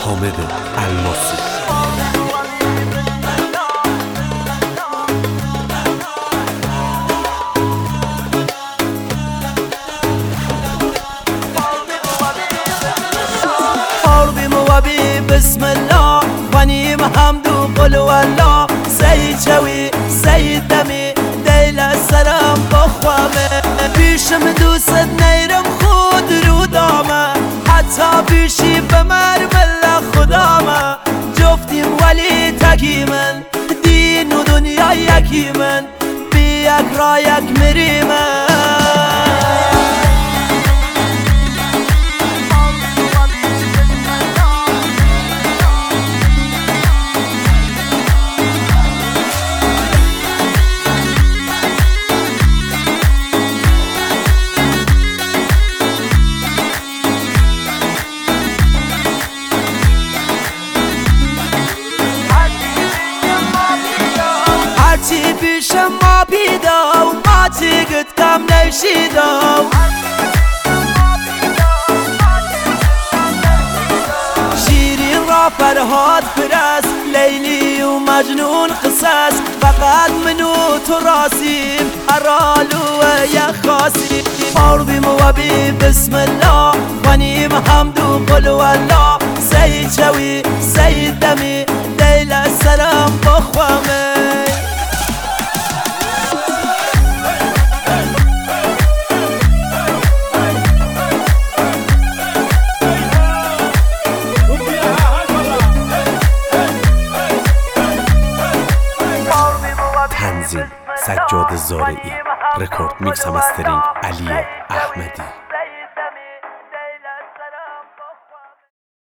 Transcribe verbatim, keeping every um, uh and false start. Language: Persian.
حامد الماسی. بسم الله غنيم حمد وقل والله سيد شوي سيد دمي ديل السلام بخوامه بيشم دوست نيرم خود رو دامه حتی بيشي بمرمل خدامه جفتیم ولی تکی من دین و دنیا یکی من بی یک را یک مریمه هرچی پیشم ما بیدا و ما چیگت کم نشیدا شیرین را فرهاد پرست لیلی و مجنون قصص فقط منو تو راسیم ارالو و یک خاصیم آردیم و بی بسم الله غنیم حمد و قل والله سید شوی سید دمی دیل السلام بخوامه تنظیم سجاد زارعی، رکورد میکس و مسترینگ علی احمدی.